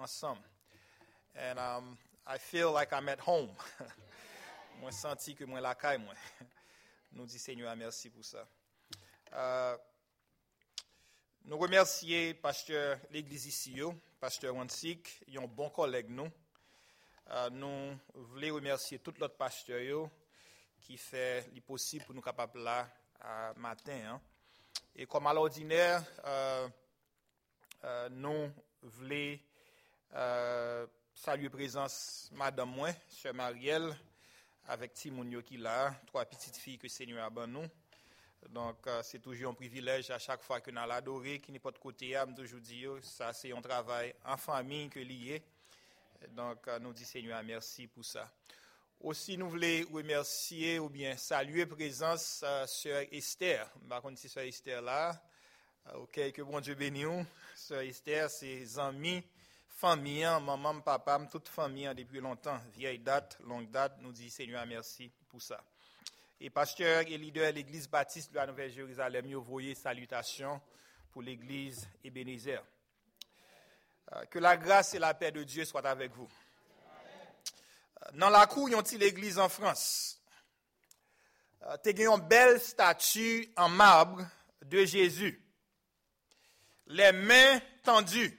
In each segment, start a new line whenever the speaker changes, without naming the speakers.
ensemble. And I feel like I'm at home. Moi senti que moi la caille moi. Nous dit Seigneur merci pour ça. Nous remercier pasteur l'église ici, pasteur Wansik, un bon collègue nous. Nous voulons remercier tout l'autre pasteur qui fait le possible pour nous capables là matin. Et comme à l'ordinaire, nous voulons saluer présence madame moi, sœur Marielle, avec Timounio qui là, 3 petites filles que Seigneur a ban nous. Donc c'est toujours un privilège à chaque fois que nous l'adoré, qui n'est pas de côté âme toujours dit ça c'est un travail en famille que lié. Donc nous dit Seigneur merci pour ça. Aussi nous voulons remercier ou bien saluer présence sœur Esther. Par contre si sœur Esther là, OK, que bon Dieu bénisse. Sœur Esther, ses amis, famille, maman, papa, toute famille depuis longtemps, vieille date, longue date, nous dit Seigneur merci pour ça. Et pasteur et leader de l'église baptiste de la Nouvelle-Jérusalem, nous envoyez salutations pour l'église Ebenezer. Que la grâce et la paix de Dieu soient avec vous. Dans la cour, il y a une église en France. Il y a une belle statue en marbre de Jésus. Les mains tendues.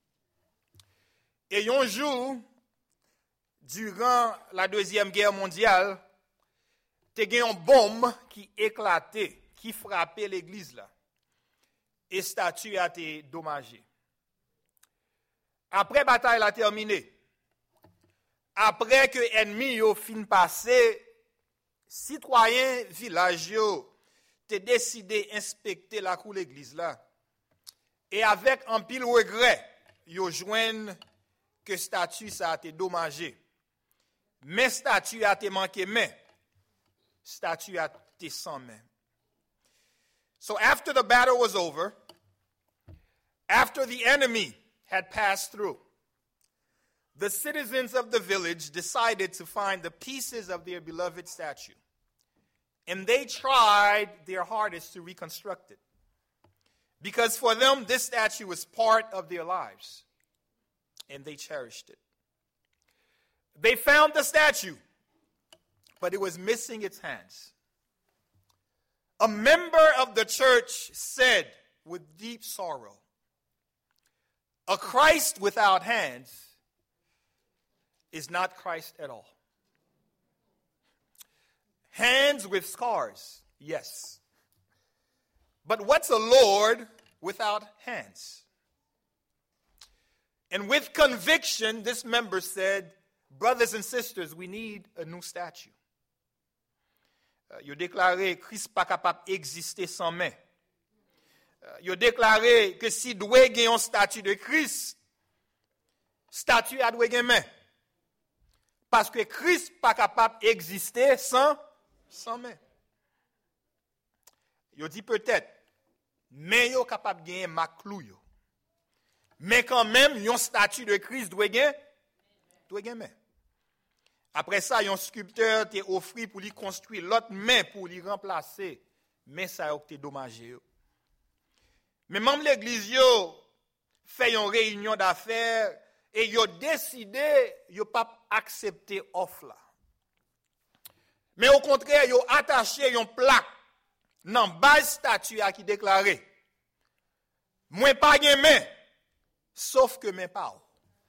Et un jour, durant la Deuxième Guerre mondiale, il y a une bombe qui éclatait, qui frappait l'église là. Et la statue a été dommagée. Après la bataille a terminé, après que l'ennemi a fini de passer, citoyens villageois ont décidé d'inspecter la cour de l'église là. Et avec un pile regret, ils ont joint que la statue ça a été dommagée. Mais la statue a été manquée main. Statue a été sans main. So after the battle was over, after the enemy had passed through, the citizens of the village decided to find the pieces of their beloved statue. And they tried their hardest to reconstruct it. Because for them, this statue was part of their lives. And they cherished it. They found the statue, but it was missing its hands. A member of the church said with deep sorrow, "A Christ without hands is not Christ at all." Hands with scars, yes. But what's a Lord without hands? And with conviction, this member said, "Brothers and sisters, we need a new statue." Il a déclaré Christ pas capable d'exister sans main. Il a déclaré que si doit gagner une statue de Christ, statue a doit gagner main. Parce que Christ pas capable d'exister sans main. Il dit peut-être, mais il est capable de gagner ma clou. Mais quand même, une statue de Christ doit gagner main. Après ça, un sculpteur t'a offert pour lui construire l'autre main pour lui remplacer. Mais ça a été dommagé. Mais même l'église fait une réunion d'affaires et ils ont décidé de ne pas accepter l'offre là. Mais au contraire, ils ont attaché une plaque dans la base statue qui déclarait "Moi pas de main, sauf que mes pas.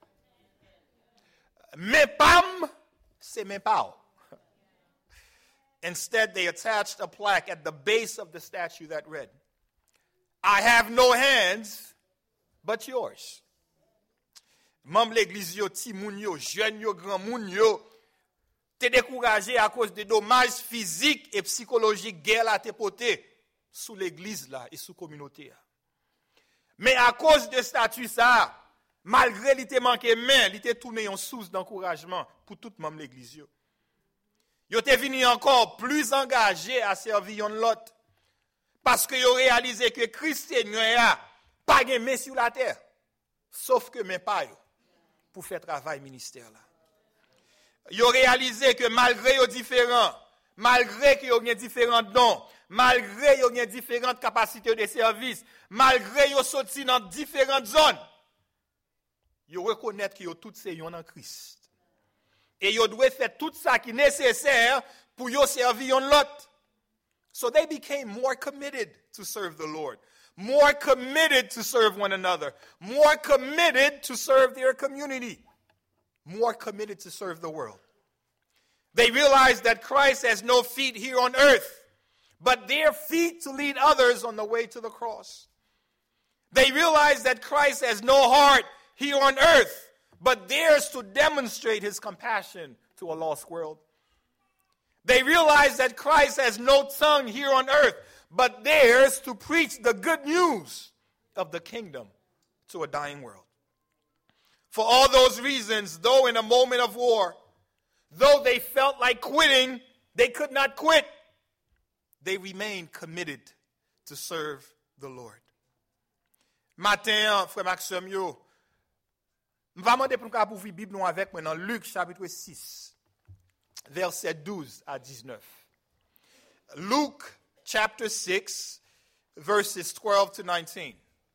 Mes pam, c'est mes pas." Instead, they attached a plaque at the base of the statue that read, "I have no hands, but yours." Membre l'église yo, ti moun yo, jeune yo, grand moun yo, te découragé à cause des dommages physiques et psychologiques guerre la te poté sous l'église là et sous communauté. Mais à cause de statut ça, malgré li te manqué main, li te tourné en source d'encouragement pour tout membre l'église yo. Yo te venu encore plus engagé à servir yon l'autre parce que yo réalisé que Christ Seigneur a pas gen main sur la terre sauf que mais pas yo pour faire travail ministère là. Yo réalisé que malgré yo différents, malgré que yo gen différents dons, malgré yo gen différentes capacités de service, malgré yo sorti dans différentes zones, Yo reconnaître que yo tout se yon en Christ. Et yo doit faire tout ça qui est nécessaire pour yo servir yon l'autre. So they became more committed to serve the Lord. More committed to serve one another. More committed to serve their community. More committed to serve the world. They realized that Christ has no feet here on earth, but their feet to lead others on the way to the cross. They realized that Christ has no heart here on earth, but theirs to demonstrate his compassion to a lost world. They realized that Christ has no tongue here on earth, but theirs to preach the good news of the kingdom to a dying world. For all those reasons, though in a moment of war, though they felt like quitting, they could not quit. They remained committed to serve the Lord. Matin, frère Maxime, yo, m'va demander pour nous ouvrir Bible nous avec moi dans Luc chapitre 6, verset 12 à 19. Luke chapter 6, verses 12 to 19.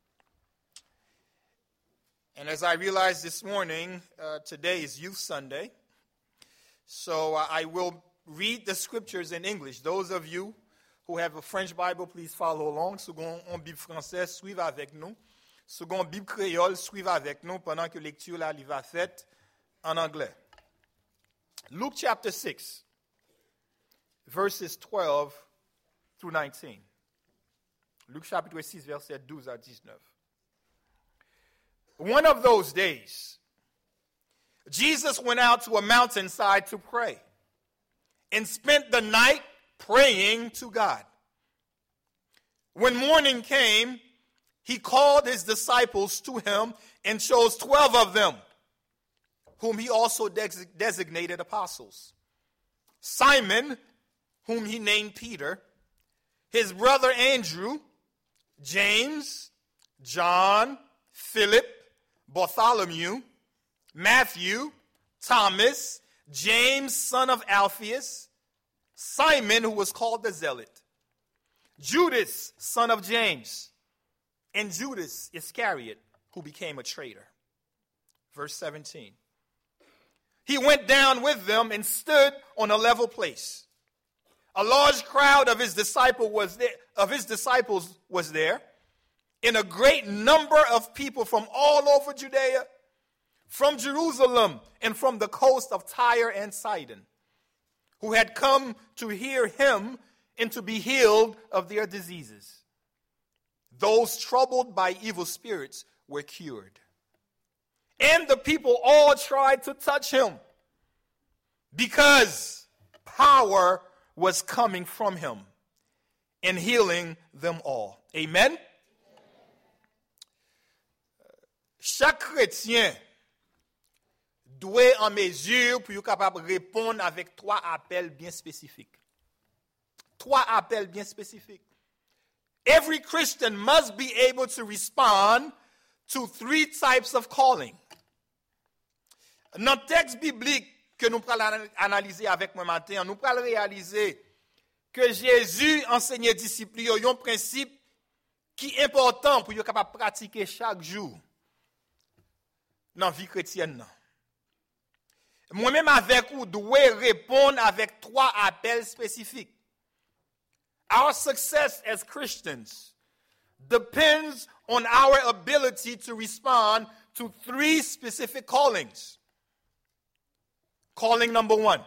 And as I realized this morning, today is Youth Sunday, so I will read the scriptures in English. Those of you who have a French Bible, please follow along. Ceux qui ont une Bible française, suivez avec nous. Ceux qui ont une Bible créole, suivez avec nous pendant que la lecture là, va faite en anglais. Luke chapter 6, verses 12 through 19. Luc chapitre 6, verset 12 à 19. One of those days, Jesus went out to a mountainside to pray and spent the night praying to God. When morning came, he called his disciples to him and chose 12 of them, whom he also designated apostles. Simon, whom he named Peter, his brother Andrew, James, John, Philip, Bartholomew, Matthew, Thomas, James, son of Alphaeus, Simon, who was called the Zealot, Judas, son of James, and Judas Iscariot, who became a traitor. Verse 17. He went down with them and stood on a level place. A large crowd of his disciples was there, and a great number of people from all over Judea, from Jerusalem, and from the coast of Tyre and Sidon, who had come to hear him and to be healed of their diseases. Those troubled by evil spirits were cured. And the people all tried to touch him, because power was coming from him and healing them all. Amen? Chaque chrétien doit en mesure pour être capable de répondre avec 3 appels bien spécifiques. 3 appels bien spécifiques. Every Christian must be able to respond to 3 types of calling. Dans le texte biblique que nous allons analyser avec moi matin, nous allons réaliser que Jésus enseignait aux disciples un principe qui est important pour être capable de pratiquer chaque jour dans la vie chrétienne. Moi-même avec vous, dois répondre avec 3 appels spécifiques. Our success as Christians depends on our ability to respond to 3 specific callings. Calling number 1.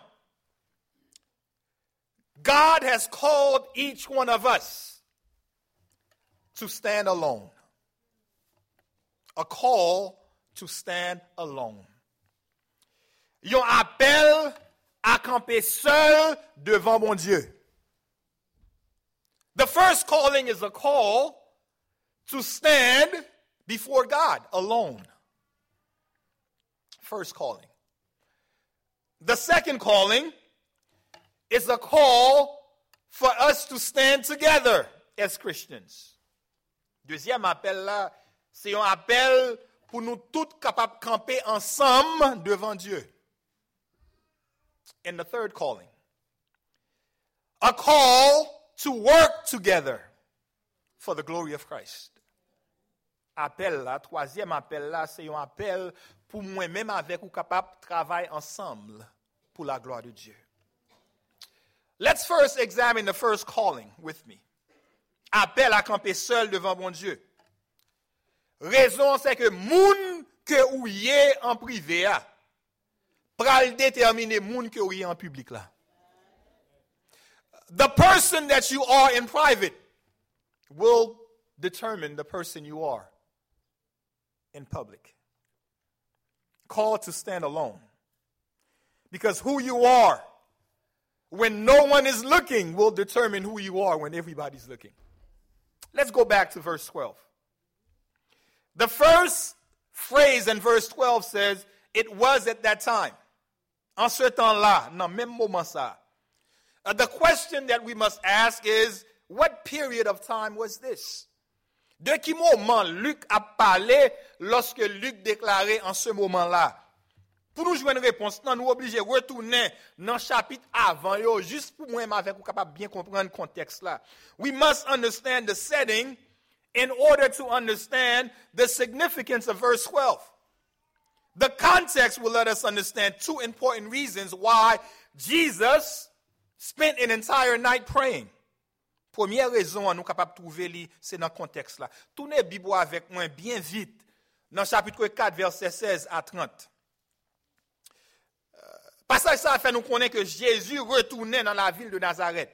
God has called each one of us to stand alone. A call to stand alone. Yon appel à camper seul devant mon Dieu. The first calling is a call to stand before God alone. First calling. The second calling is a call for us to stand together as Christians. Deuxième appel là, c'est un appel pour nous tous capables de camper ensemble devant Dieu. And the third calling, a call to work together for the glory of Christ. appel là, troisième appel là, c'est un appel pour moi-même avec ou capable de travailler ensemble pour la gloire de Dieu. Let's first examine the first calling with me. Appel à camper seul devant mon Dieu. Raison, c'est que moun que ou yé en privé a, pral déterminer moun que ou yé en public là. The person that you are in private will determine the person you are in public. Called to stand alone. Because who you are when no one is looking will determine who you are when everybody's looking. Let's go back to verse 12. The first phrase in verse 12 says, it was at that time. En ce temps-là, dans même moment ça. The question that we must ask is, what period of time was this? De qui moment Luc a parlé lorsque Luc déclarait en ce moment-là? Pour nous jouer une réponse, nous sommes obligés de retourner dans le chapitre avant, juste pour moi avec vous capable bien comprendre le contexte là. We must understand the setting in order to understand the significance of verse 12. The context will let us understand two important reasons why Jesus spent an entire night praying. Première raison, nous capables de trouver, c'est dans le contexte là. Tournez la Bible avec moi bien vite, dans le chapitre 4, verset 16 à 30. Passage ça fait nous connaître que Jésus retournait dans la ville de Nazareth.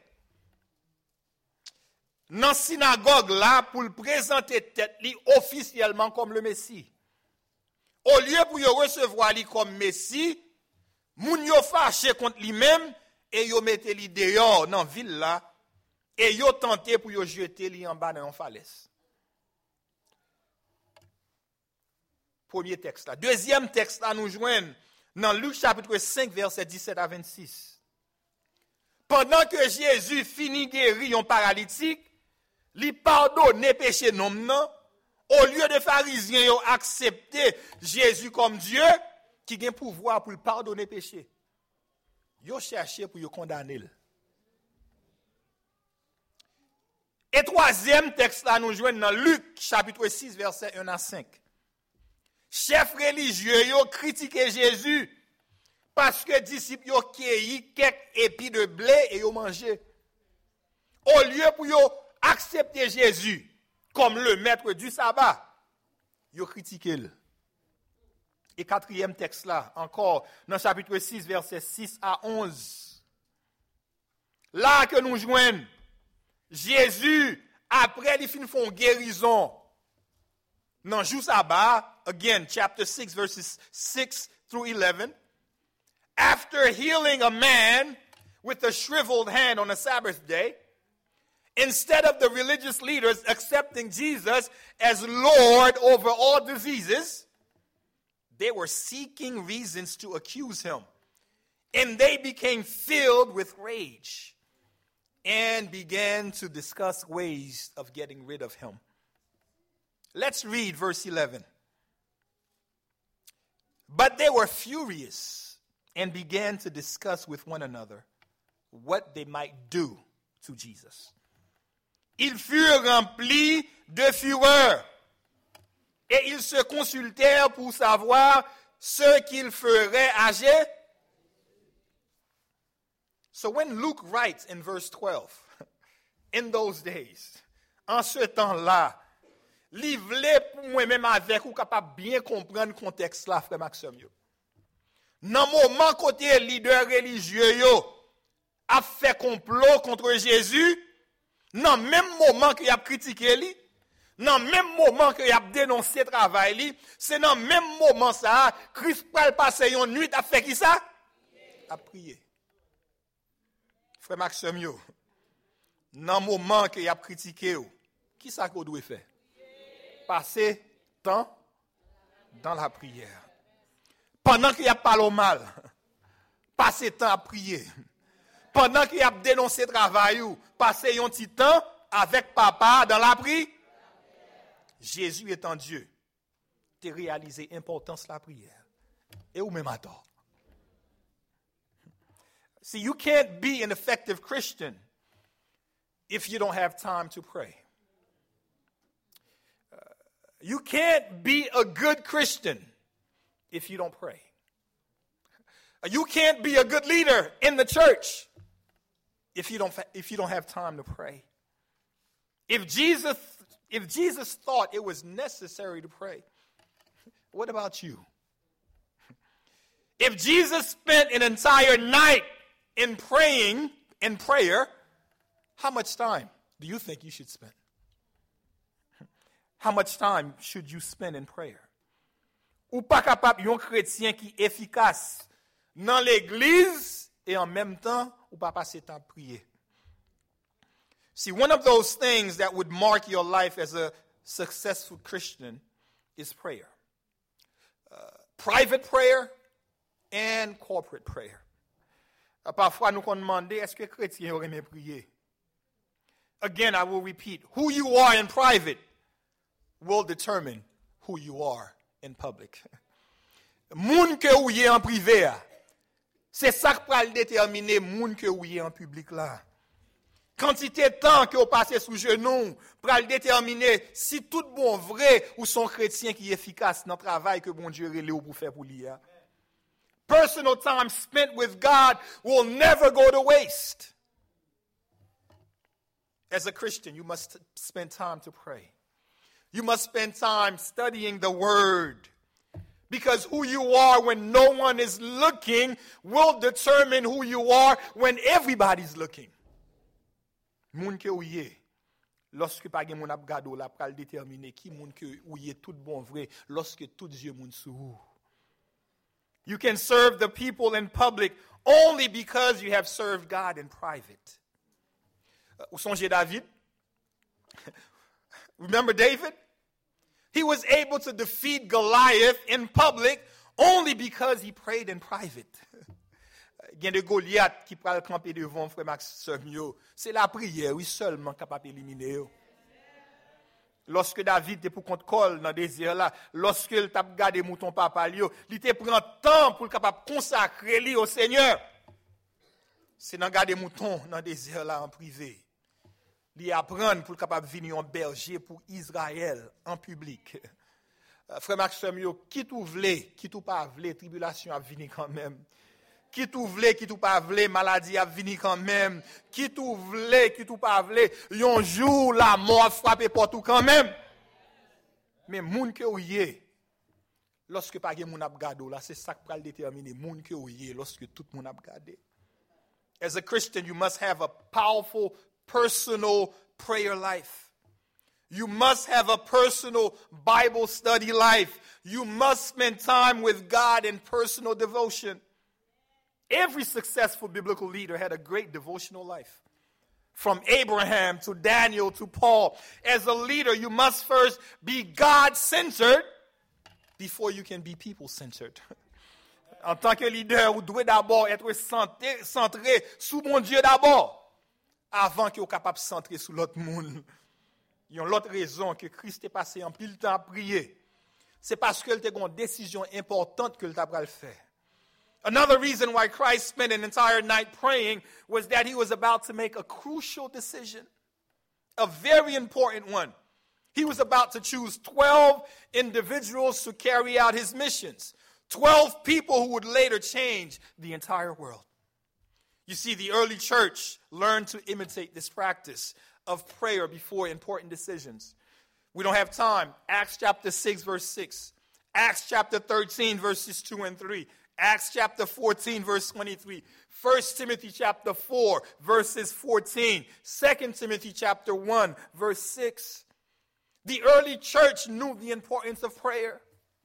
Dans la synagogue là, pour le présenter tête li officiellement comme le Messie. Au lieu pour le recevoir li comme Messie, moun yo fâché contre lui-même et yo mette li dehors dans la ville là. Et yo tenté pour yo jeter li en bas dans une falaise. Premier texte là. Deuxième texte là nous joignent dans Luc chapitre 5 verset 17 à 26. Pendant que Jésus finit guérir un paralytique, li pardonne péché nom nan, au lieu de pharisiens yo accepter Jésus comme Dieu qui a pouvoir pour pardonner péché. Yo cherché pour yo condamner. Et troisième texte là nous joignent dans Luc chapitre 6 verset 1 à 5. Chef religieux yo critiqué Jésus parce que disciples yo cueilli quelques épis de blé et yo mangé. Au lieu pour yo accepter Jésus comme le maître du sabbat, yo critiqué le. Et quatrième texte là encore dans chapitre 6 verset 6 à 11. Là que nous joignons Jésus, après il fin font guérison, dans le jour sabbat, again, chapter 6, verses 6 through 11, after healing a man with a shriveled hand on a Sabbath day, instead of the religious leaders accepting Jesus as Lord over all diseases, they were seeking reasons to accuse him. And they became filled with rage and began to discuss ways of getting rid of him. Let's read verse 11. But they were furious and began to discuss with one another what they might do to Jesus. Ils furent remplis de fureur et ils se consultèrent pour savoir ce qu'ils feraient agir. So when Luke writes in verse 12, in those days, en ce temps-là, li vle pour moi-même avec ou capable bien comprendre le contexte là, frère Maxime yo. Dans moment côté leader religieux yo a fait complot contre Jésus, dans même moment qu'il a critiqué lui, dans même moment qu'il a dénoncé travail lui, c'est dans même moment ça, Christ pral passer une nuit à faire qui ça? A prier. Frère Maxime yo, dans moment qu'il a critiqué ou, qui ça qu'on doit faire? Passer temps dans la prière. Pendant qu'il y a parlé mal, passer temps à prier. Pendant qu'il y a dénoncé travail, passer un petit temps avec papa dans la prière. Jésus étant Dieu, tu as réalisé l'importance de la prière. Et ou même à tort. See, you can't be an effective Christian if you don't have time to pray. You can't be a good Christian if you don't pray. You can't be a good leader in the church if you don't have time to pray. If Jesus thought it was necessary to pray, what about you? If Jesus spent an entire night in prayer, how much time do you think you should spend? How much time should you spend in prayer? Ou pas capable yon chrétien qui efficace dans l'église et en même temps ou pas passer temps prier. See, one of those things that would mark your life as a successful Christian is prayer. Private prayer and corporate prayer. Parfois, nous qu'on demande, est-ce que chrétien aurait aimé prier? Again, I will repeat, who you are in private will determine who you are in public. Moun que ou y en privé, c'est ça qui va déterminer moun que ou y en public là. Quantité de temps que vous passez sous genou pour déterminer si tout bon vrai ou son chrétien qui est efficace dans le travail que bon Dieu relève pour faire pour lui. Personal time spent with God will never go to waste. As a Christian, you must spend time to pray. You must spend time studying the Word. Because who you are when no one is looking will determine who you are when everybody's looking. Moun ke ou ye, lorsque pa gen moun ap gado la pral déterminer qui moun ke ou ye tout bon vrai, lorsque tout Dieu moun sou. You can serve the people in public only because you have served God in private. Ou songe David? Remember David? He was able to defeat Goliath in public only because he prayed in private. Il y a de Goliath qui pral camper devant frère Maxime yo. C'est la prière, oui, seulement capable d'éliminer yo. Lorsque David était pour contre col dans le désert là, lorsque il t'a gardé mouton papa yo, il te prend temps pour capable consacrer lui au Seigneur. C'est dans garder mouton dans le désert là en privé. Il apprend pour capable venir en berger pour Israël en public. Frère Maxime yo, qui tout vle, qui tout pas vle, tribulation a venir quand même. Qui tout vle, qui tout pas vle, maladie a venir quand même. Qui tout vle, qui tout pas vle, yon jour la mort frappe partout quand même. Mais moun ke ou ye, lorsque pa gen moun ap gado la, c'est ça qui pral déterminer moun ke ou ye lorsque tout moun ap gade. As a Christian, you must have a powerful personal prayer life. You must have a personal Bible study life. You must spend time with God in personal devotion. Every successful biblical leader had a great devotional life. From Abraham to Daniel to Paul. As a leader, you must first be God-centered before you can be people-centered. En tant que leader, vous devez d'abord être centré sur mon Dieu d'abord, avant que vous soyez capable de centrer sur l'autre monde. Il y a l'autre raison que Christ est passé en pile temps à prier. C'est parce qu'il a une décision importante que le t'a le faire. Another reason why Christ spent an entire night praying was that he was about to make a crucial decision, a very important one. He was about to choose 12 individuals to carry out his missions, 12 people who would later change the entire world. You see, the early church learned to imitate this practice of prayer before important decisions. We don't have time. Acts chapter 6, verse 6. Acts chapter 13, verses 2 and 3. Acts chapter 14, verse 23. 1 Timothy chapter 4, verses 14. 2 Timothy chapter 1, verse 6. The early church knew the importance of prayer.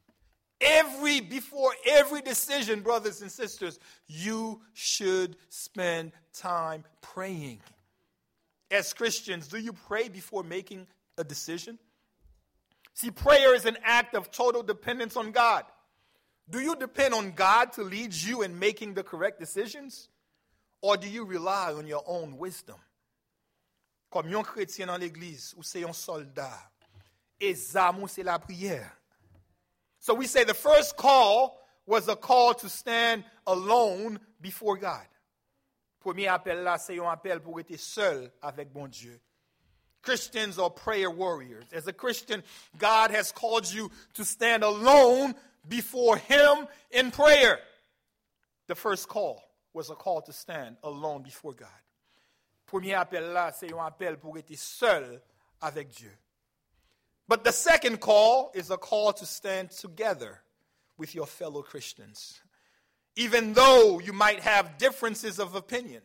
Before every decision, brothers and sisters, you should spend time praying. As Christians, do you pray before making a decision? See, prayer is an act of total dependence on God. Do you depend on God to lead you in making the correct decisions? Or do you rely on your own wisdom? Comme yon chrétien dans l'église, ou c'est yon soldat, et zamou c'est la prière. So we say the first call was a call to stand alone before God. Premier appel là, c'est un appel pour être seul avec bon Dieu. Christians are prayer warriors. As a Christian, God has called you to stand alone before Him in prayer. The first call was a call to stand alone before God. Premier appel là, c'est un appel pour être seul avec Dieu. But the second call is a call to stand together with your fellow Christians, even though you might have differences of opinion.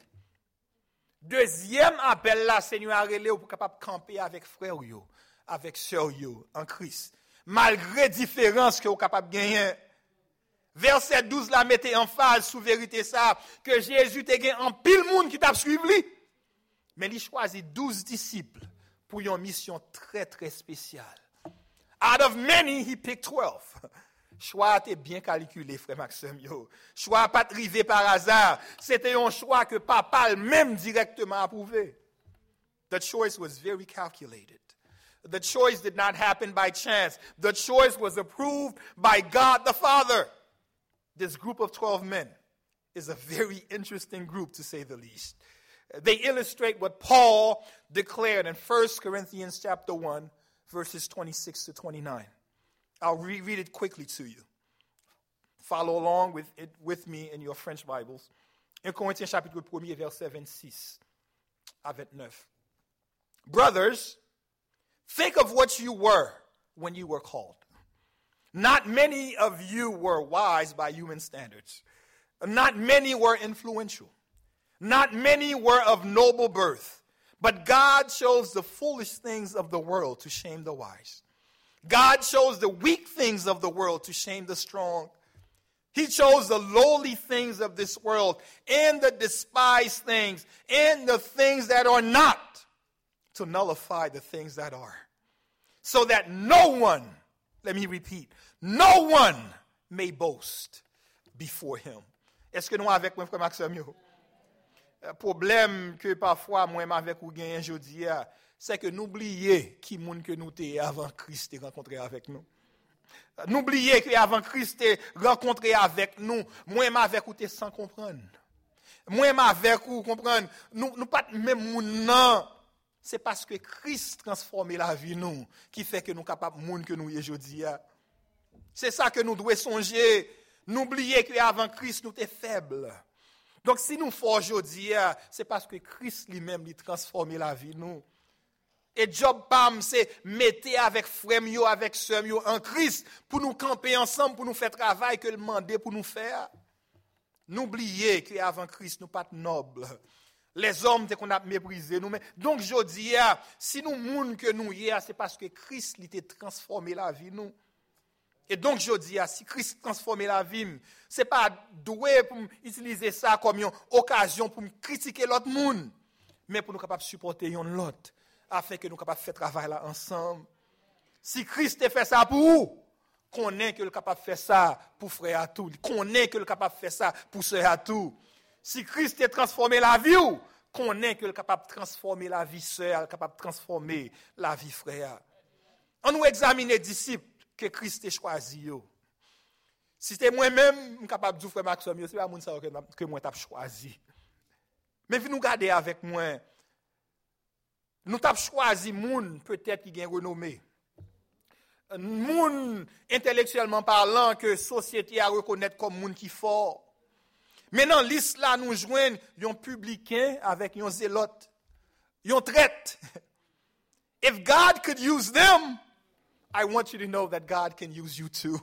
Deuxième appel là, Seigneur a relé pour capable camper avec frère yo, avec sœur yo en Christ, malgré différences que vous capable gagner. Verset 12 la mettait en phase sous vérité ça que Jésus te gagné en pile monde qui t'a suivi. Mais il choisit 12 disciples pour une mission très très spéciale. Out of many, he picked 12. Choix était bien calculé, frère Maxime. Choix pas arrivé par hasard. C'était un choix que papa même directement approuvé. The choice was very calculated. The choice did not happen by chance. The choice was approved by God the Father. This group of 12 men is a very interesting group, to say the least. They illustrate what Paul declared in 1 Corinthians chapter 1, verses 26 to 29. I'll reread it quickly to you. Follow along with me in your French Bibles. 1 Corinthiens chapitre 1, verset 26 à 29. Brothers, think of what you were when you were called. Not many of you were wise by human standards. Not many were influential. Not many were of noble birth. But God chose the foolish things of the world to shame the wise. God chose the weak things of the world to shame the strong. He chose the lowly things of this world and the despised things and the things that are not to nullify the things that are. So that no one, let me repeat, no one may boast before him. Est-ce que nous avec moi, frère Maxime? Problème que parfois moi avec ou gagne aujourd'hui, c'est que n'oubliez qui monde que nous t'es avant Christ t'est rencontré avec nous. N'oubliez que avant Christ t'est rencontré avec nous, moi avec ou t'es sans comprendre. Moi avec ou comprendre, nous pas même moun non. C'est parce que Christ transforme la vie nous qui fait que nous capable monde que nous aujourd'hui. C'est ça que nous devons songer. N'oubliez que avant Christ nous t'es faible. Donc si nous faisons aujourd'hui, c'est parce que Christ lui-même lui transforme la vie nous. Et job pam c'est mettre avec frère yo avec sœur yo en Christ pour nous camper ensemble pour nous faire travail que le mandé pour nous faire. N'oubliez que avant Christ nous pas nobles. Les hommes qu'on a méprisé nous mais donc jodi si nous moun que nous hier c'est parce que Christ lui t'a transformé la vie nous. Et donc jodi si Christ transformé la vie, c'est pas doué pour utiliser ça comme une occasion pour critiquer l'autre monde, mais pour nous capable supporter l'autre afin que nous capable faire travail là ensemble. Si Christ a fait ça pour vous, connaît que le capable faire ça pour frère à tout, connaît que le capable faire ça pour sœur à tout. Si Christ a transformé la vie ou connaît que le capable transformer la vie sœur, capable transformer la vie frère. On nous examine les disciples que Christ a choisi yo. Si c'était moi-même capable de dire frère Maxime, c'est pas moun ça que moi t'a choisi. Mais vi nous garder avec moi. Nous t'a choisi moun peut-être qui gagne renommée. Moun intellectuellement parlant que société a reconnaître comme moun qui fort. Maintenant liste là nous joignent un publicain avec un zélote. Un traite. If God could use them, I want you to know that God can use you too.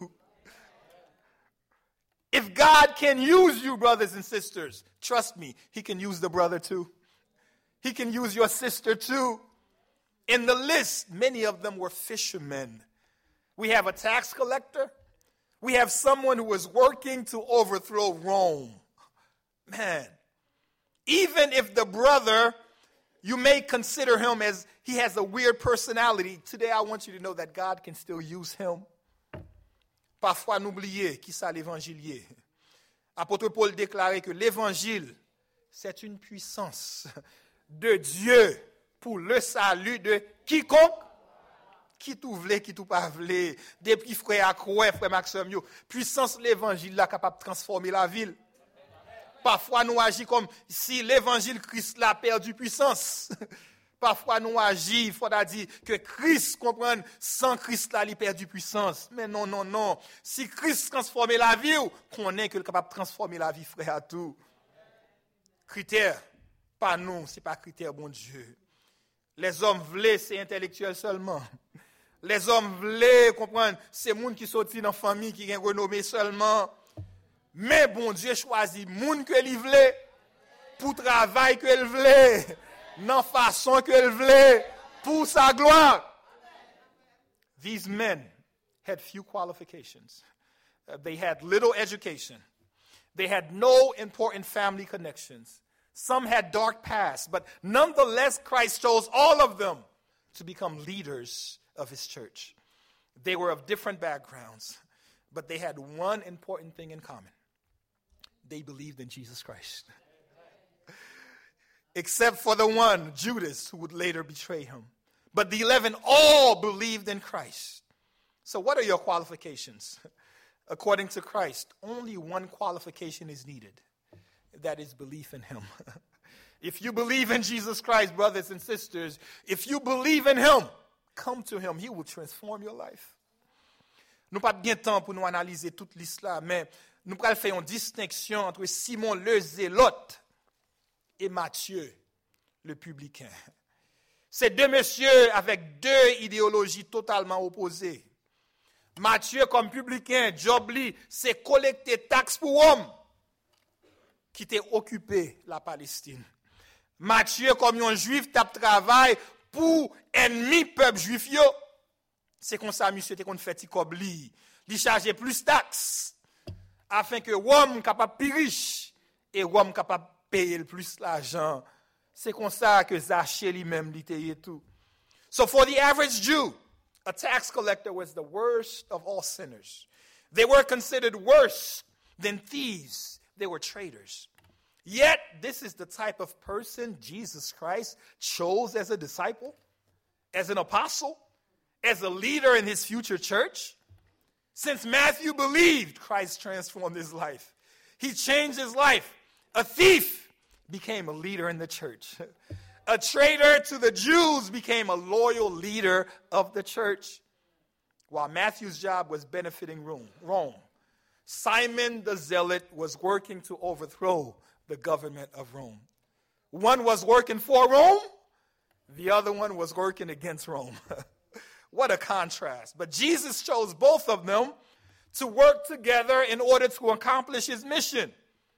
If God can use you, brothers and sisters, trust me, He can use the brother too. He can use your sister too. In the list, many of them were fishermen. We have a tax collector. We have someone who was working to overthrow Rome. Man, even if the brother, you may consider him as he has a weird personality. Today I want you to know that God can still use him. Parfois, n'oubliez qui ça l'évangile. Apôtre Paul déclarait que l'évangile, c'est une puissance de Dieu pour le salut de quiconque, qui tout vle, qui tout pas vle, depuis frère à croix, frère Maxime, puissance l'évangile là capable de transformer la ville. Parfois nous agissons comme si l'évangile Christ l'a perdu puissance. Parfois, nous agissons, il faudra dire que Christ, comprendre, sans Christ, là, il perd du puissance. Mais non, non, non. Si Christ transforme la vie, qu'on est capable de transformer la vie, frère, à tout. Critère, pas nous, c'est pas critère, bon Dieu. Les hommes veulent, c'est intellectuel seulement. Les hommes veulent, comprendre, c'est monde qui sorti dans la famille, qui est renommé seulement. Mais bon Dieu choisit monde que il veut, pour travail que il veut. Dans façon qu'elle voulait pour sa gloire. These men had few qualifications. They had little education. They had no important family connections. Some had dark pasts, but nonetheless Christ chose all of them to become leaders of his church. They were of different backgrounds, but they had one important thing in common. They believed in Jesus Christ. Except for the one, Judas, who would later betray him. But the 11 all believed in Christ. So what are your qualifications? According to Christ, only one qualification is needed. That is belief in him. If you believe in Jesus Christ, brothers and sisters, if you believe in him, come to him. He will transform your life. Nous pas bien temps pour nous analyser toute l'histoire, mais nous allons faire une distinction entre Simon le zélote et Matthieu, le publicain. Ces deux messieurs avec deux idéologies totalement opposées. Matthieu, comme publicain, job li, c'est collecter taxes pour hommes qui t'est occupé la Palestine. Matthieu, comme un juif, tape travail pour ennemi peuple juif yo. C'est comme ça, monsieur, t'es qu'on fait comme li charger plus taxes afin que l'homme capable plus riche et l'homme capable payer le plus l'argent. C'est comme ça que Zachée lui-même dit tout. So for the average Jew, a tax collector was the worst of all sinners. They were considered worse than thieves. They were traitors. Yet, this is the type of person Jesus Christ chose as a disciple, as an apostle, as a leader in his future church. Since Matthew believed, Christ transformed his life. He changed his life. A thief became a leader in the church. A traitor to the Jews became a loyal leader of the church. While Matthew's job was benefiting Rome, Simon the Zealot was working to overthrow the government of Rome. One was working for Rome, the other one was working against Rome. What a contrast. But Jesus chose both of them to work together in order to accomplish his mission.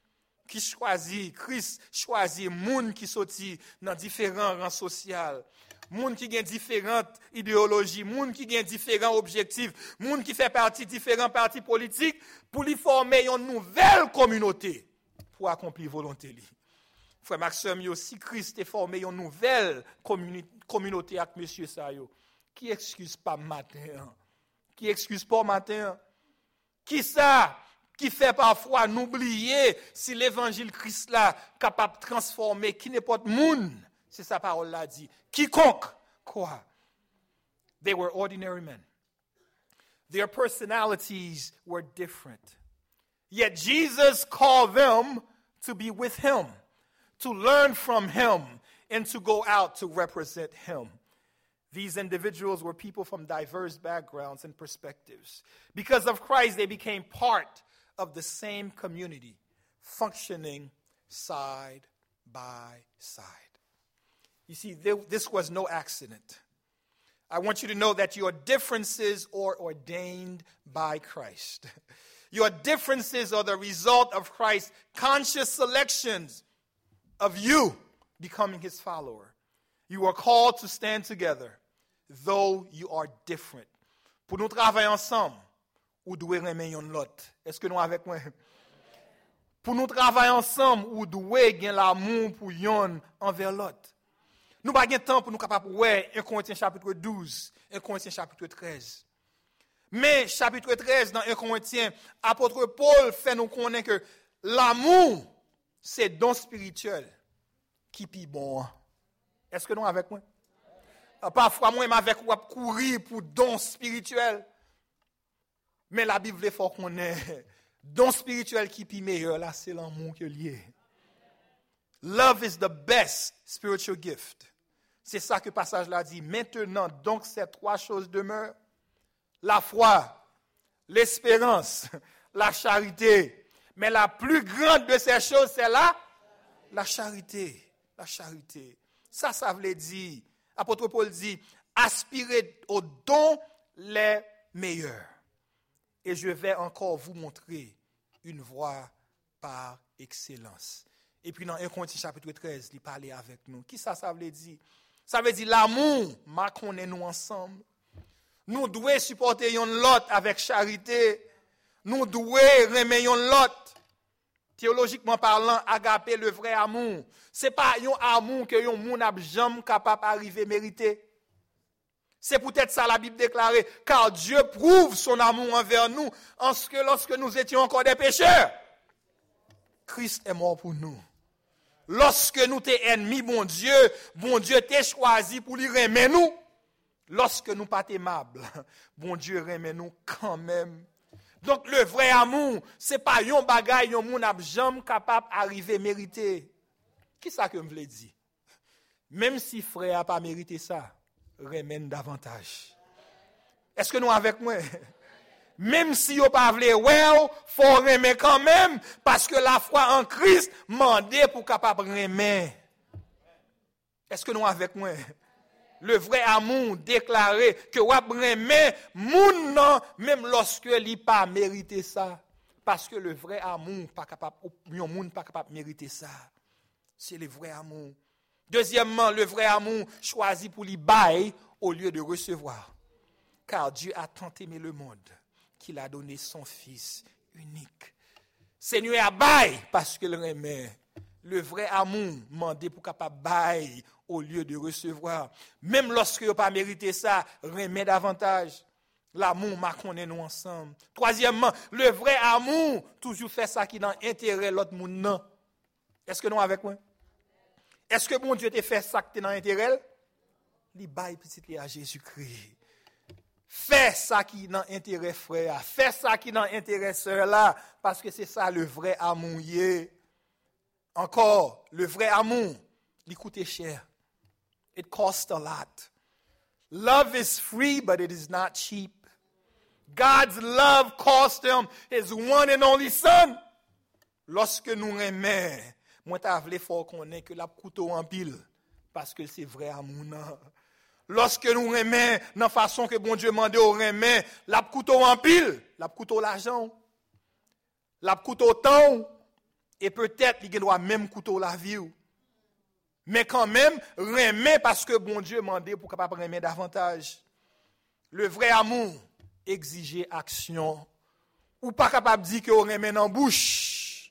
Christ choisit moun qui sorti dans différents rangs sociaux, moun qui gen différentes idéologies, moun qui gen différents objectifs, moun qui fait partie de différents partis politiques pour lui former une nouvelle communauté pour accomplir volonté li. Frère Maxime, yo si Christ est formé une nouvelle communauté avec monsieur sa yo, qui excuse pas matin? Qui excuse pas matin? Qui ça? Qui fait parfois nous oublier si l'évangile Christ là capable de transformer qui n'importe monde. C'est sa parole là dit. Quiconque quoi? They were ordinary men. Their personalities were different. Yet Jesus called them to be with him, to learn from him, and to go out to represent him. These individuals were people from diverse backgrounds and perspectives. Because of Christ, they became part of the same community, functioning side by side. You see, this was no accident. I want you to know that your differences are ordained by Christ. Your differences are the result of Christ's conscious selections of you becoming his follower. You are called to stand together, though you are different. Pour nous travailler ensemble, ou doit aimer yon l'autre. Est-ce que nous avec moi? Pour nous travailler ensemble, ou doit gagner l'amour pour yon envers l'autre. Nous pas gain temps pour nous capable ouais 1 Corinthiens chapitre 12, 1 Corinthiens chapitre 13. Mais chapitre 13 dans 1 Corinthiens, apôtre Paul fait nous connaître que l'amour c'est don spirituel qui pi bon. Est-ce que nous avec moi? Parfois moi avec ou courir pour don spirituel. Mais la Bible faut qu'on ait don spirituel qui est meilleur là, c'est l'amour qui est lié. Love is the best spiritual gift. C'est ça que le passage là dit. Maintenant, donc, ces trois choses demeurent. La foi, l'espérance, la charité. Mais la plus grande de ces choses, c'est la charité. La charité. Ça veut dire, apôtre Paul dit, aspirez aux dons les meilleurs. Et je vais encore vous montrer une voie par excellence. Et puis dans 1 Corinthiens chapitre 13, il parlait avec nous. Qui ça veut dire? Ça veut dire l'amour, qu'on est nous ensemble. Nous devons supporter l'autre avec charité. Nous devons remettre l'autre. Théologiquement parlant, agaper le vrai amour. Ce n'est pas un amour que un monde n'a jamais capable d'arriver à mériter. C'est peut-être ça la Bible déclarée, car Dieu prouve son amour envers nous, en ce que lorsque nous étions encore des pécheurs, Christ est mort pour nous. Lorsque nous étions ennemis, bon Dieu t'a choisi pour lui remettre nous. Lorsque nous pas aimables, bon Dieu remet nous quand même. Donc le vrai amour, c'est pas un bagay, un moun n'a jamais capable d'arriver à mériter. Qui ça que me voulait dire? Même si frère n'a pas mérité ça, remène davantage. Est-ce que nous avec moi? Même si vous pas voulu, faut remettre quand même, parce que la foi en Christ mandé pour capable remettre. Est-ce que nous avec moi? Le vrai amour déclaré que wap remet moun nan même lorsque li pas mérité ça, parce que le vrai amour pas capable, yon moun pas capable mériter ça. C'est le vrai amour. Deuxièmement, le vrai amour choisit pour lui bailler au lieu de recevoir. Car Dieu a tant aimé le monde qu'il a donné son Fils unique. Seigneur a bailler parce qu'il remet. Le vrai amour mandé pour capable bailler au lieu de recevoir. Même lorsque vous pas mérité ça, remet davantage. L'amour m'a connaît nous ensemble. Troisièmement, le vrai amour toujours fait ça qui dans intérêt l'autre monde non. Est-ce que nous avec moi? Est-ce que bon Dieu t'a fait ça qui dans intérêt? Li baille petit à Jésus-Christ. Fais ça qui dans intérêt frère, fais ça qui dans intérêt sœur là, parce que c'est ça le vrai amour. Encore, le vrai amour, il coûte cher. It costs a lot. Love is free, but it is not cheap. God's love cost him his one and only son. Lorsque nous aimons, moi t'as voulu faut qu'on ait que la couteau en pile, parce que c'est vrai amour non. Lorsque nous aimons, dans la façon que bon Dieu mande au remet, la couteau en pile, la couteau l'argent, la couteau temps, et peut-être il doit même couteau la vie. Mais quand même, remet parce que bon Dieu mande pour capable remettre davantage. Le vrai amour exige action. Ou pas capable de dire que on remet dans bouche.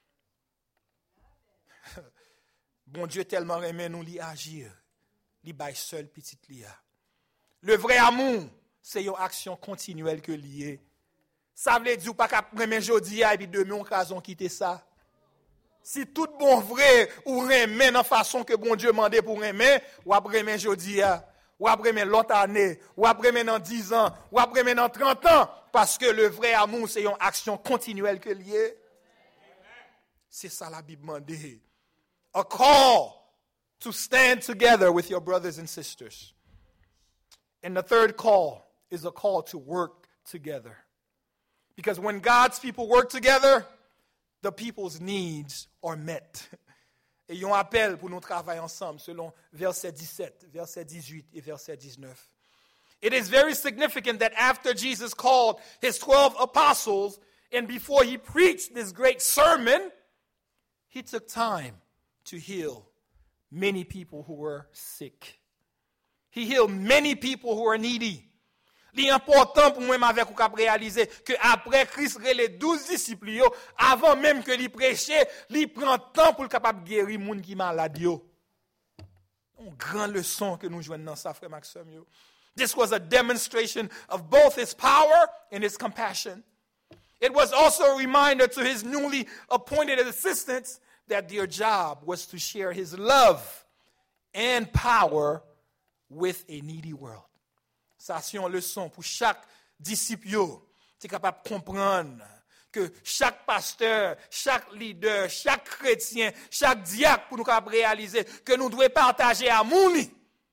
Bon Dieu tellement remet nous li agir. Li bay seul petite lia. Le vrai amour, c'est une action continuelle que lié. Ça veut dire pas capable remet jodi et puis demain on raison quitter ça. Si tout bon vrai ou remet dans façon que bon Dieu mandé pour remet, ou après remet jodi ou après remet l'autre année, ou après remet dans 10 ans, ou après remet dans 30 ans, parce que le vrai amour c'est une action continuelle que lié. C'est ça la Bible mande. A call to stand together with your brothers and sisters. And the third call is a call to work together. Because when God's people work together, the people's needs are met. Et il y a un appel pour nous travailler ensemble selon verset 17, verset 18 et verset 19. It is very significant that after Jesus called his 12 apostles and before he preached this great sermon, he took time to heal many people who were sick. He healed many people who were needy. L'important pour moi avec vous cap réaliser que après Christ les 12 disciples avant même que lui prêcher, lui prend temps pour capable guérir monde qui malade yo. Une grande leçon que nous joignons dans ça frère Maxime. This was a demonstration of both his power and his compassion. It was also a reminder to his newly appointed assistants that their job was to share his love and power with a needy world. Ça, c'est une leçon pour chaque disciple. Tu es capable de comprendre que chaque pasteur, chaque leader, chaque chrétien, chaque diacre, pour nous réaliser que nous devons partager amour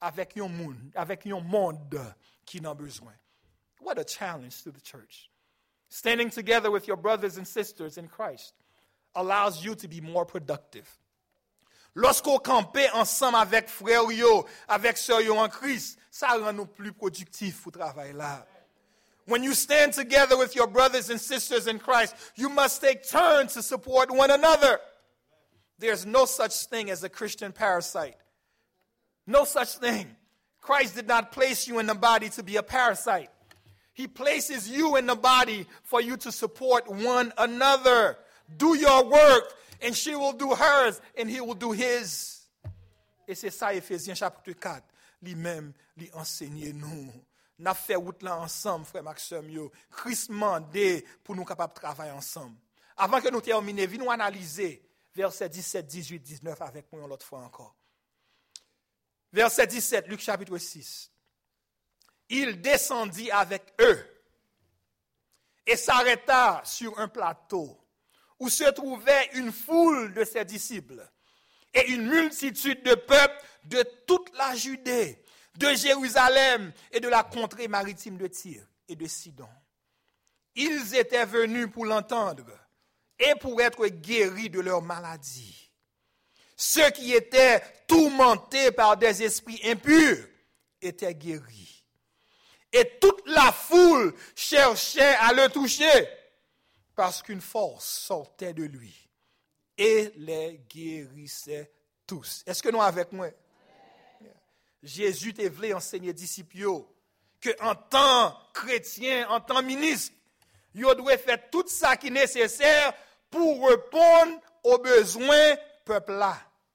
avec un monde qui n'a besoin. What a challenge to the church. Standing together with your brothers and sisters in Christ allows you to be more productive. Lorsqu'on campe ensemble avec frères yo, avec sœurs yo en Christ, ça rend nous plus productifs pour travail là. When you stand together with your brothers and sisters in Christ, you must take turns to support one another. There's no such thing as a Christian parasite. No such thing. Christ did not place you in the body to be a parasite. He places you in the body for you to support one another. Do your work, and she will do hers, and he will do his. Et c'est ça, Ephésiens chapitre 4, lui-même, lui enseigner nous. N'a fait route là ensemble, frère Maxime, yo. Christ mandé pour nous capables de travailler ensemble. Avant que nous terminions, venez nous analyser versets 17, 18, 19 avec moi l'autre fois encore. Verset 17, Luc chapitre 6. Il descendit avec eux et s'arrêta sur un plateau où se trouvait une foule de ses disciples et une multitude de peuples de toute la Judée, de Jérusalem et de la contrée maritime de Tyr et de Sidon. Ils étaient venus pour l'entendre et pour être guéris de leur maladie. Ceux qui étaient tourmentés par des esprits impurs étaient guéris. Et toute la foule cherchait à le toucher parce qu'une force sortait de lui et les guérissait tous. Est-ce que nous avec moi? Jésus te voulait enseigner disciples que en tant chrétien, en tant ministre, vous devez faire tout ça qui est nécessaire pour répondre aux besoins peuple là.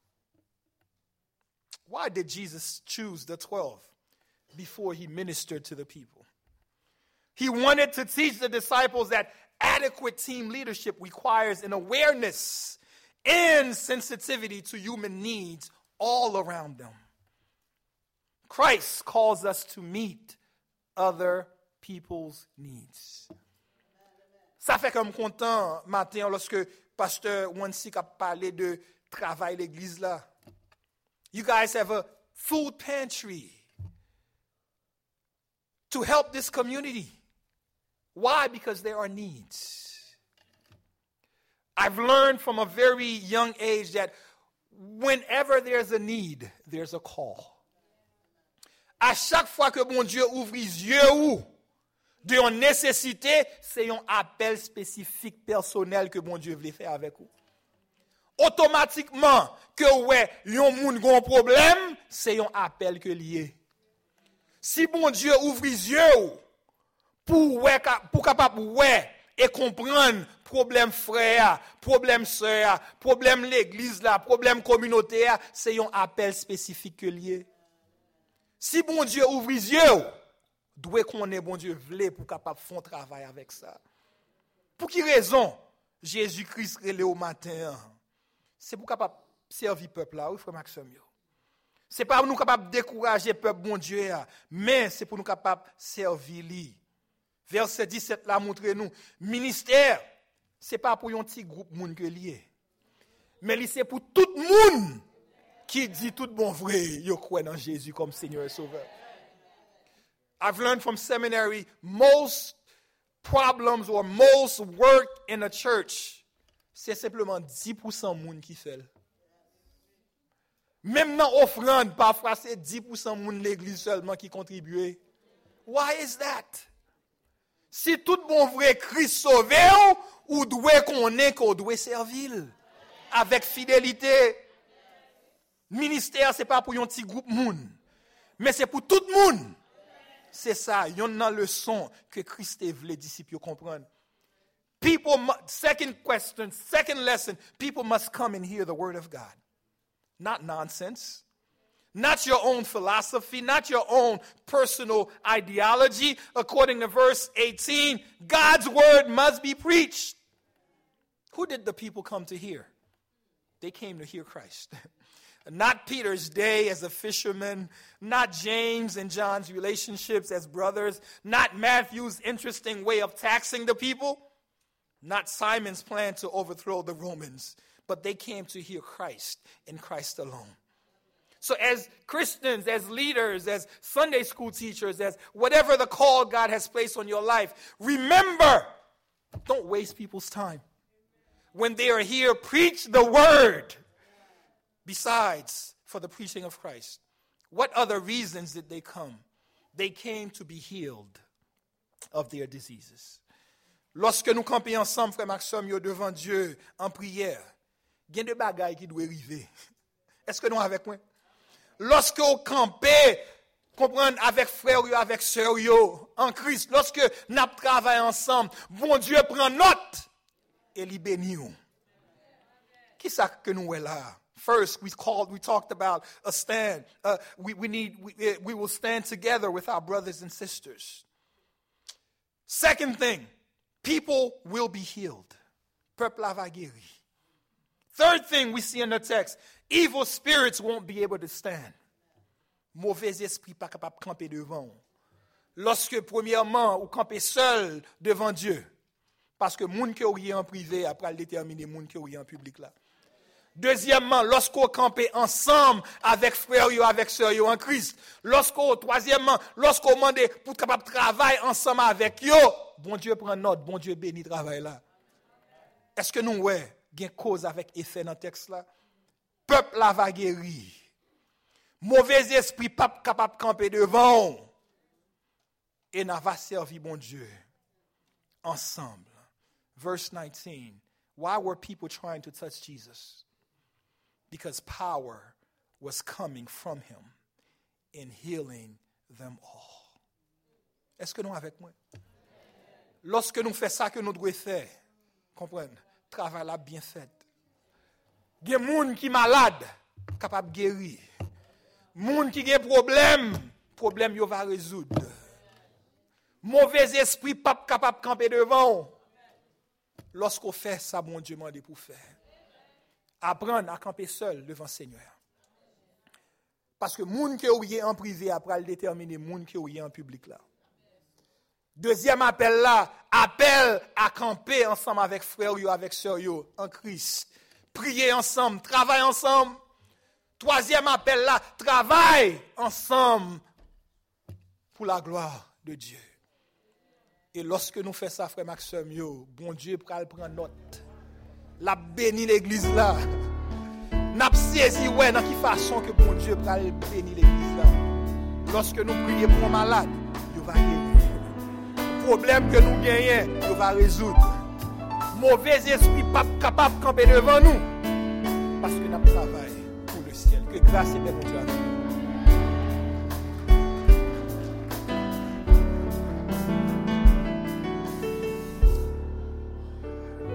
Why did Jesus choose the 12 before he ministered to the people? He wanted to teach the disciples that adequate team leadership requires an awareness and sensitivity to human needs all around them. Christ calls us to meet other people's needs. Ça fait comme content matin lorsque pasteur Wansik a parlé de travail l'église là. You guys have a food pantry to help this community. Why? Because there are needs. I've learned from a very young age that whenever there's a need, there's a call. À chaque fois que bon Dieu ouvre les yeux de une nécessité, c'est un appel spécifique personnel que bon Dieu veut faire avec vous. Automatiquement, que ouais, yon moun gon problème, c'est un appel que lié. Si bon Dieu ouvre les yeux pour capable ouais et comprendre problème frère, problème sœur, problème l'église là, problème communautaire, c'est un appel spécifique que lié. Si bon Dieu ouvre les yeux, doit qu'on est bon Dieu vle pour capable faire un travail avec ça. Pour qui raison Jésus-Christ relé au matin? C'est pour capable servir peuple là, oui frère Maxime. C'est pas pour nous capable décourager peuple bon Dieu, mais c'est pour nous capable servir lui. Verset 17 là montre nous ministère, c'est pas pour un petit groupe monde que lié. Mais c'est pour tout monde qui dit tout bon vrai, yo croit dans Jésus comme Seigneur et Sauveur. I've learned from seminary, most problems or most work in a church, c'est simplement 10% moun qui fait. Même dans offrande, parfois c'est 10% moun l'église seulement qui contribue. Why is that? Si tout bon vrai Christ sauvé, ou doit connaître qu'on doit servir avec fidélité. Ministère c'est pas pour un petit groupe moun, mais c'est pour tout le monde. C'est ça, il y a une leçon que Christ voulait les disciples comprendre. Second lesson, people must come and hear the word of God. Not nonsense. Not your own philosophy, not your own personal ideology. According to verse 18, God's word must be preached. Who did the people come to hear? They came to hear Christ. Not Peter's day as a fisherman, not James and John's relationships as brothers, not Matthew's interesting way of taxing the people, not Simon's plan to overthrow the Romans, but they came to hear Christ and Christ alone. So as Christians, as leaders, as Sunday school teachers, as whatever the call God has placed on your life, remember, don't waste people's time. When they are here, preach the word. Besides, for the preaching of Christ, what other reasons did they come? They came to be healed of their diseases. Lorsque nous campons ensemble, frère Maxime, devant Dieu, en prière, il y a des bagailles qui doivent arriver. Est-ce que nous avec moi? Lorsque vous campez, comprendre avec frère ou avec sœur en Christ, lorsque nous travaillons ensemble, bon Dieu prend note et il bénit nous. Qui ça que nous est là? First, we talked about a stand. We will stand together with our brothers and sisters. Second thing, people will be healed. Peuple va guéri. Third thing we see in the text, evil spirits won't be able to stand. Mauvais esprit pas capable de camper devant. Lorsque premièrement, vous campez seul devant Dieu, parce que moun qui est en privé après le déterminer moun qui est en public là. Deuxièmement, lorsqu'on campe ensemble avec frères et avec sœurs en Christ. Troisièmement, lorsqu'on demande pour capable travailler ensemble avec eux, bon Dieu prend note, bon Dieu bénit le travail là. Est-ce que nous ouais, gain cause avec effet dans le texte là? Peuple là va guéri. Mauvais esprit pas capable de camper devant. Et n'a va servir bon Dieu ensemble. Verse 19. Why were people trying to touch Jesus? Because power was coming from him in healing them all. Est-ce que nous avec moi? Lorsque nous faisons ça que nous devons faire, comprenez, travail là bien fait. Il y a des gens qui sont malades, capables de guérir. Des gens qui ont des problèmes, ils vont résoudre. Mauvais esprit, pas capable de camper devant. Lorsqu'on fait ça, bon Dieu m'a dit pour faire. Apprendre à camper seul devant le Seigneur. Parce que moun qui est en privé après le déterminer moun qui est en public là. Deuxième appel là, appel à camper ensemble avec frères ou avec sœurs en Christ. Prier ensemble, travailler ensemble. Troisième appel là, travail ensemble pour la gloire de Dieu. Et lorsque nous faisons ça, frère Maxime, bon Dieu prend note. La béni l'église là. N'a saisi ouais dans quelle façon que bon Dieu prend béni l'église là. Lorsque nous prions pour un malade, il va guérir. Problème que nous gagnons, il va résoudre. Mauvais esprit pas capable de camper devant nous parce que nous travaillons pour le ciel. Que grâce et paix nous Dieu.